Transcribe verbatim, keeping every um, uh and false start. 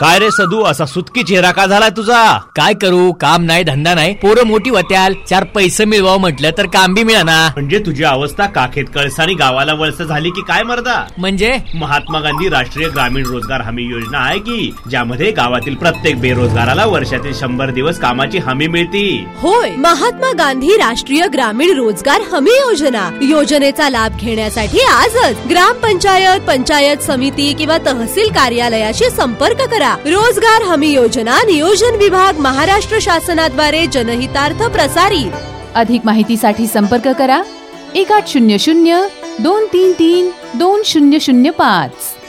काय रे सदू, असा सुटकी चेहरा का झालाय तुझा? काय करू, काम नाही धंदा नाही, पोरं मोठी होत्याल, चार पैसे मिळवावं म्हटलं तर काम बी मिळाना. म्हणजे तुझी अवस्था काखेत कळसानी गावाला वळस झाली की काय मर्दा? म्हणजे महात्मा गांधी राष्ट्रीय ग्रामीण रोजगार हमी योजना आहे की, ज्यामध्ये गावातील प्रत्येक बेरोजगाराला वर्षातील शंभर दिवस कामाची हमी मिळती. होय, महात्मा गांधी राष्ट्रीय ग्रामीण रोजगार हमी योजना. योजनेचा लाभ घेण्यासाठी आजच ग्रामपंचायत, पंचायत समिती किंवा तहसील कार्यालयाशी संपर्क करा. रोजगार हमी योजना नियोजन विभाग, महाराष्ट्र शासनाद्वारे जनहितार्थ प्रसारित. अधिक माहितीसाठी संपर्क करा एक आठ शून्य शून्य दोन तीन तीन दोन शून्य शून्य पाच.